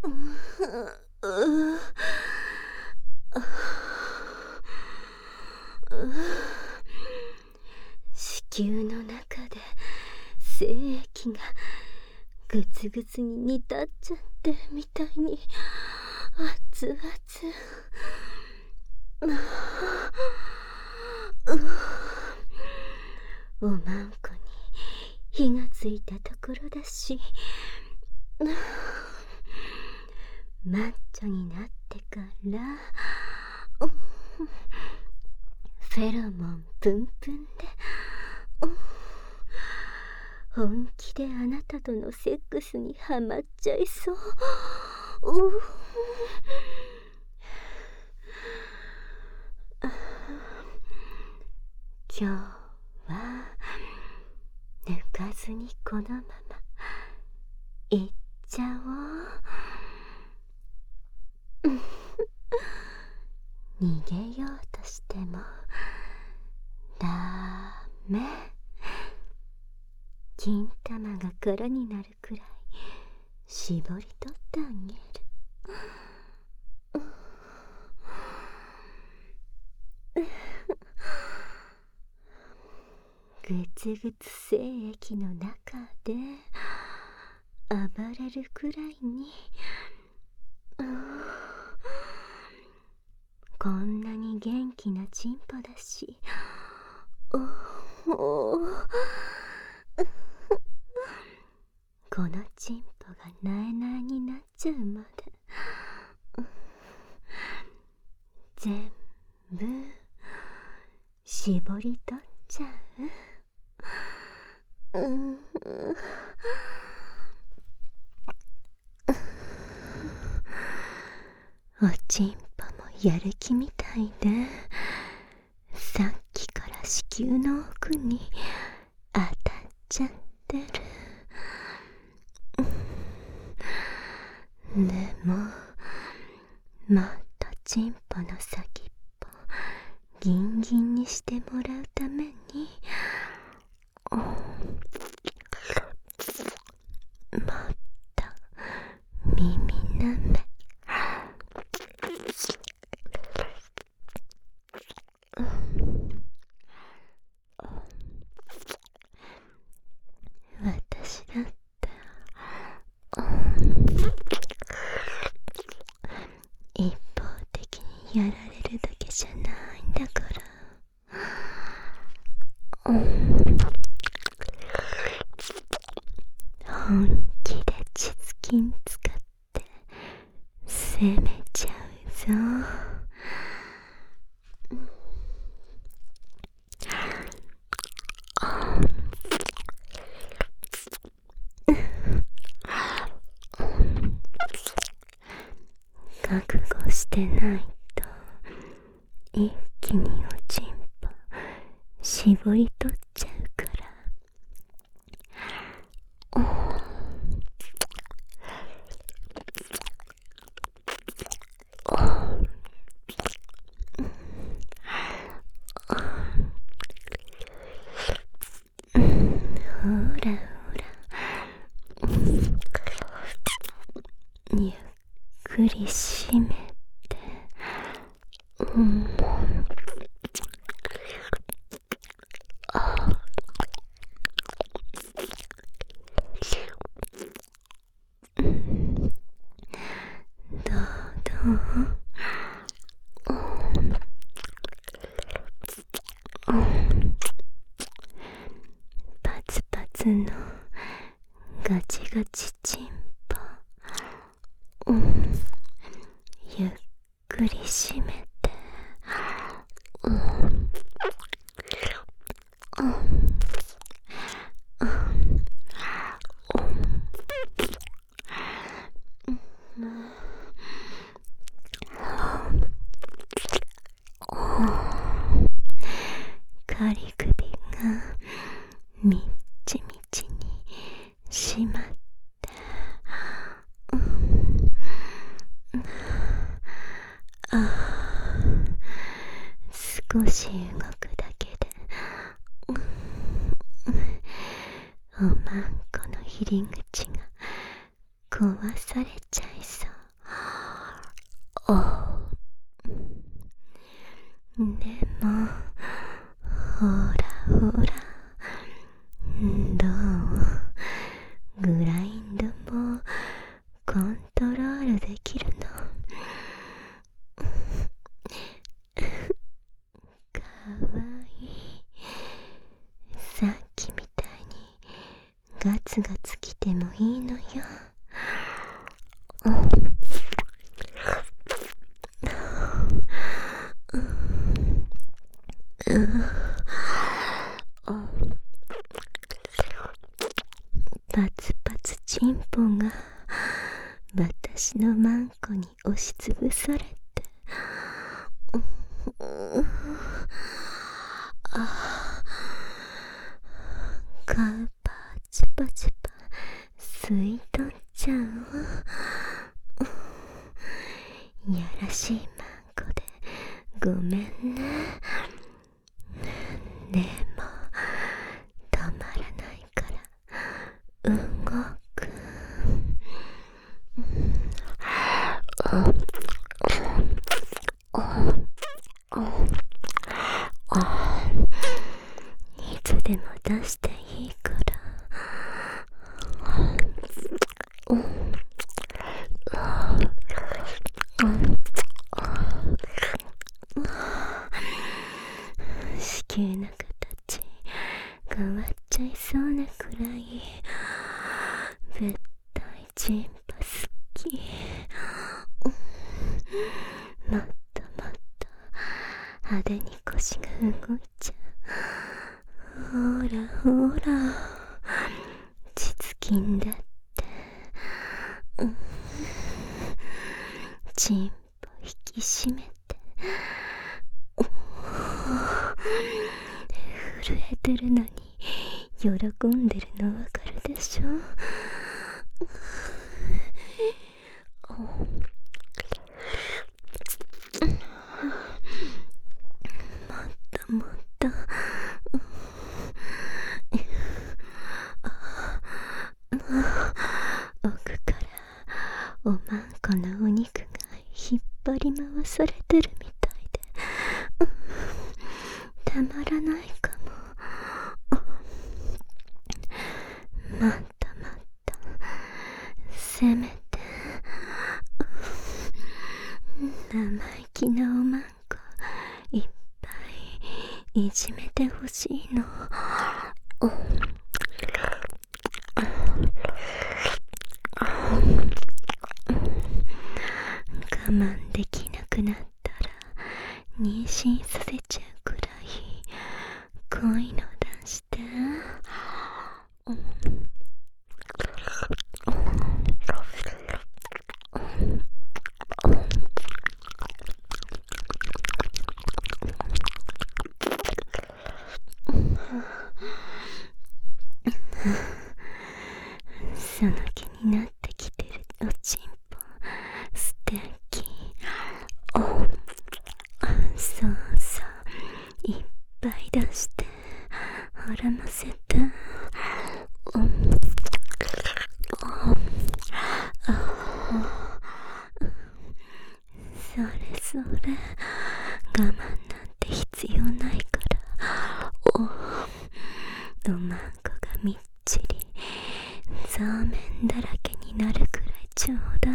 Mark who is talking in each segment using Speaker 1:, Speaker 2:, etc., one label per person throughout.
Speaker 1: 子宮の中で精液がグツグツに煮立っちゃってみたいに熱々。おまんこに火がついたところだし、マッチョになってからフェロモンプンプンで本気であなたとのセックスにハマっちゃいそう。今日は抜かずにこのままいっちゃおう。逃げようとしてもダメ。金玉が空になるくらい絞り取ってあげる。ぐつぐつ精液の中で暴れるくらいに、こんなに元気なチンポだし、このチンポがなえなえになっちゃうまで全部絞り取っちゃう。おちんぽもやる気みたいで、さっきから子宮の奥に当たっちゃってる。でももっとチンポの先っぽギンギンにしてもらうために、もっと耳なめ。私だって一方的にやられるだけじゃないんだから。本気で膣筋使って攻めちゃうぞ。覚悟してないと一気におちんぽ絞り取っちゃうから。ほらほら、ゆっくり締めて。どうパツパツのガチガチチンポ、ゆっくり締めて。仮首がみっちみちにしまって、少し動くだけでおまんこの入り口が壊されちゃいそう。 でもほらほら、どうグラインドもコントロールできるの。かわいい。さっきみたいにガツガツきてもいいのよ。パツパツチンポが私のマンコに押しつぶされて、パチパチパ吸い取っちゃう。やらしいマンコでごめんね。でも止まらないから動く。いつでも出していいから。子宮の形変わっちゃいそうなくらい絶対チンパ好き。もっともっと派手に腰が動いちゃう。ほらほら、実筋だって。チンポ引き締めて。震えてるのに喜んでるのわかるでしょ。もっと奥からおまんこのお肉が引っ張り回されてるみたいでたまらないかも。もっともっとせめて生意気なおまんこいっぱいいじめてほしいの。我慢できなくなったら妊娠させちゃうくらい恋の出して。その気になってきてるおちんぽ素敵。そうそういっぱい出して膨らませて。それそれ、我慢なんて必要ないから。おまんこがみっちりそうめんだらけになるくらいちょうだい。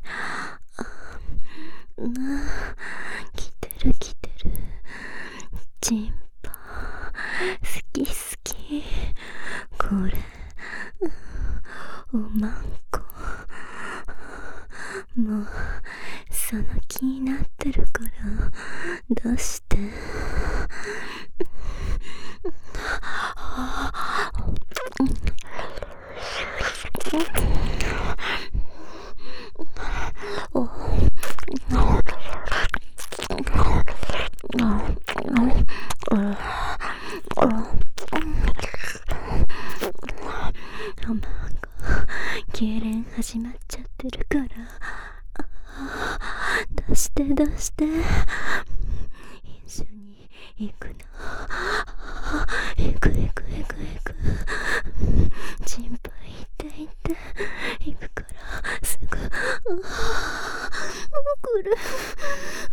Speaker 1: 来てる来てる。チンポ好き好き。これおまんこもうその気になってるから出して。おまんこ痙攣始まっちゃってるから出して出して。一緒に行くの。行く行く行く行く。心配痛いって行くからすぐ来る。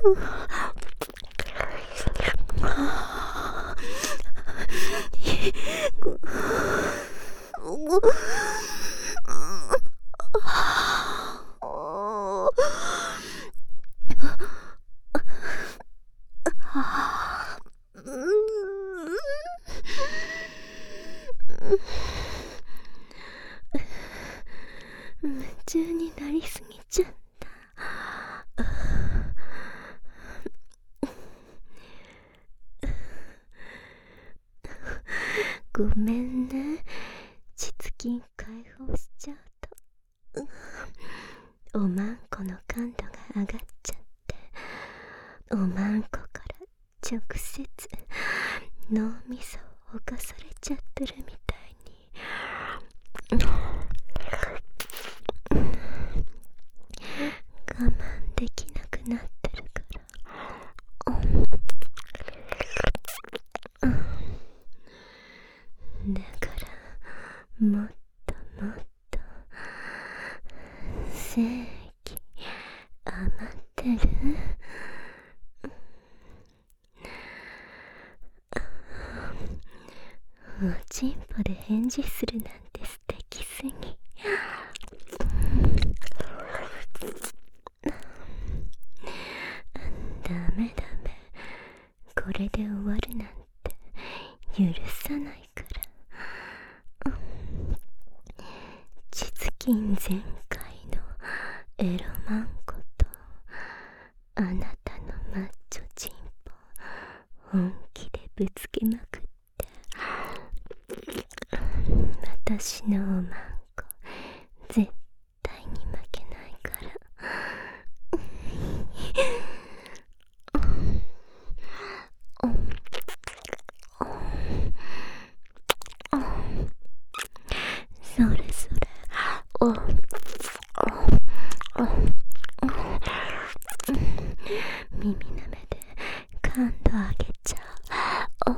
Speaker 1: 夢中になりすぎちゃった。ごめんね、膣筋解放しちゃうと、おまんこの感度が上がっちゃって、おまんこから直接脳みそを侵されちゃってるみたいに。我慢できなくなってるから、だからもっともっと精液余ってる？おちんぽで返事するなんて素敵すぎ。ダメダメ、これで終わるなんて許さないから。膣筋全開のエロマンコとあなたのマッチョチンポ本気でぶつけまくって、私のおまんこ絶対に負けないから。それそれ、耳なめで感度上げちゃう。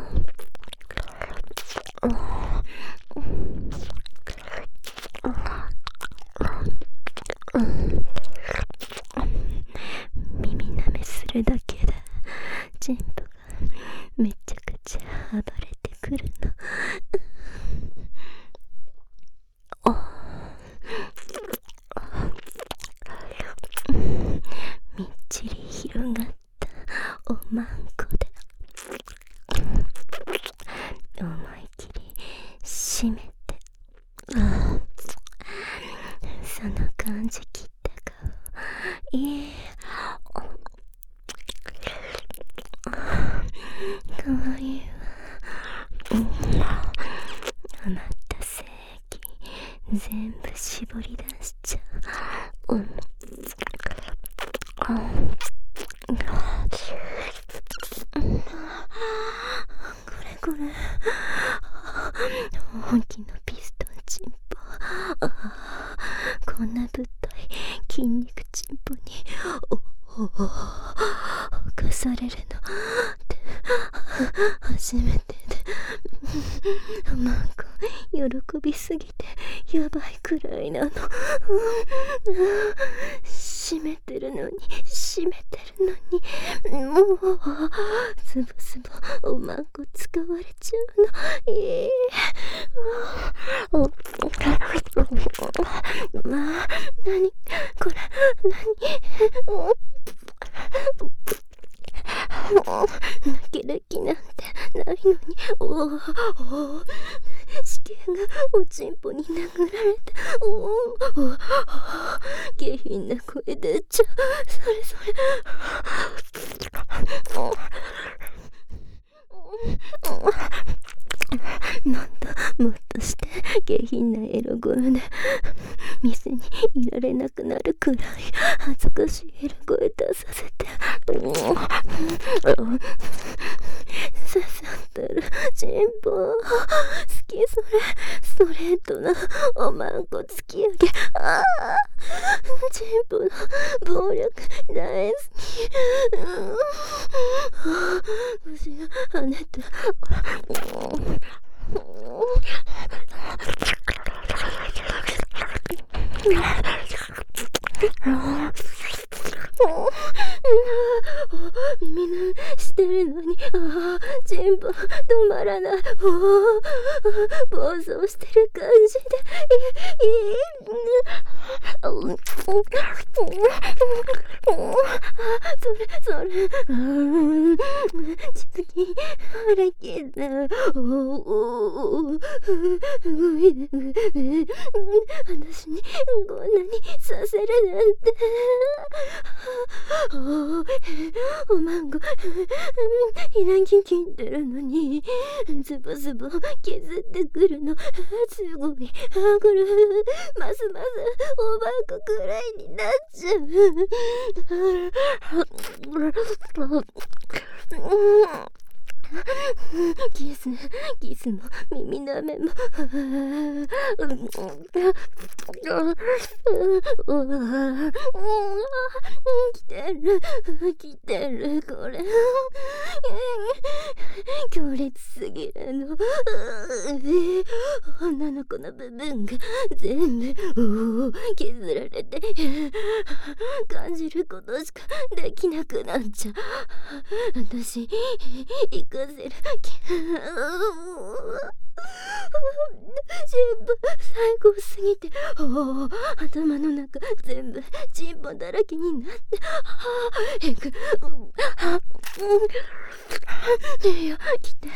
Speaker 1: 耳なめするだけでチンポがめちゃくちゃ暴れてくるの。みっちり広がったおまんこで思い切り締めて、その感じ切った顔いい。かわいいわ。余った精液全部絞り出しちゃう。これ大きなピストンチンポ。こんなぶっとい筋肉チンポに犯されるのって初めてで、なんか喜びすぎてやばいくらいなの。閉めてるのにもうズボズボおまんこ使われちゃうの。まあ、何これ、泣ける気なんてないのに、死刑がおちんぽに殴られて、下品な声出ちゃう。それもっとして下品なエロ声で店にいられなくなるくらい恥ずかしいエロ声出させて、刺さってるチンポ好き。ストレートなおまんこ突き上げ、チンポの暴力大好き。腰が跳ねて心臓止まらない。暴走してる感じでそれ次ほらけど私にこんなにさせるなんて。おまんご開ききってるのにズボズボ削ってくるのすごい。これますますおばんこくらいになっちゃう。キスも耳の目も来てるこれ強烈すぎるの。女の子の部分が全部削られて感じることしかできなくなっちゃう。私行かせる全部最高すぎて頭の中全部チンポだらけになっていや来て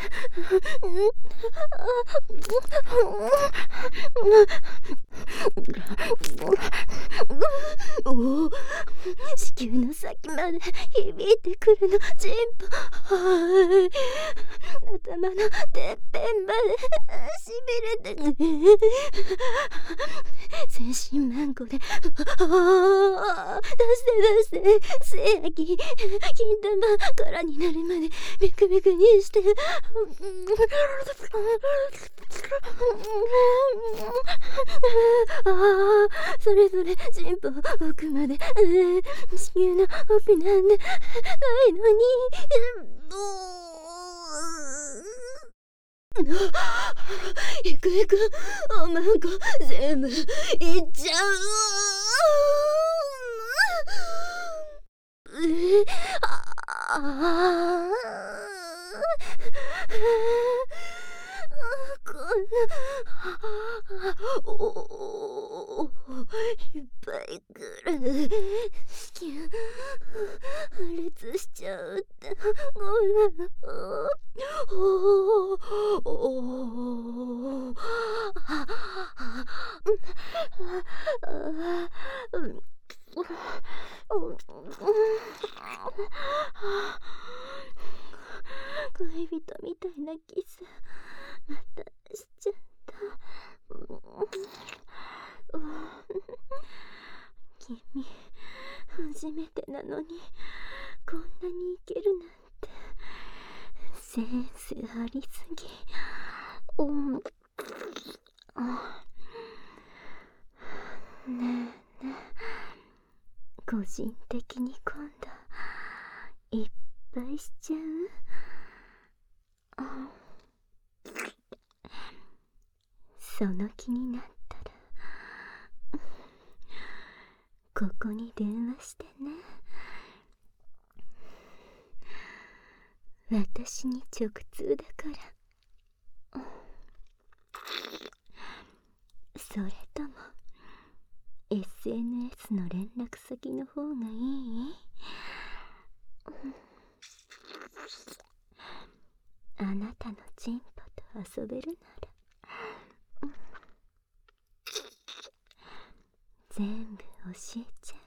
Speaker 1: 子宮の先まで響いてくるのチンポ。頭のてっぺんまでしびれて全身マンコで出して精液金玉空になるまでビクビクにしてそれぞれチンポ奥まで子宮の奥なんでないのにいくいくおまんこ全部いっちゃう。こんないっぱいくる子宮破裂しちゃうってこんなの恋人みたいなキスまたしちゃった。君初めてなのにこんなにいけるなんてセンスありすぎ。ねえねえ個人的に今度いっぱいしちゃう。その気になったらここに電話してね。私に直通だから。それとも SNS の連絡先の方がいい？あなたのチンポと遊べるなら全部教えちゃう。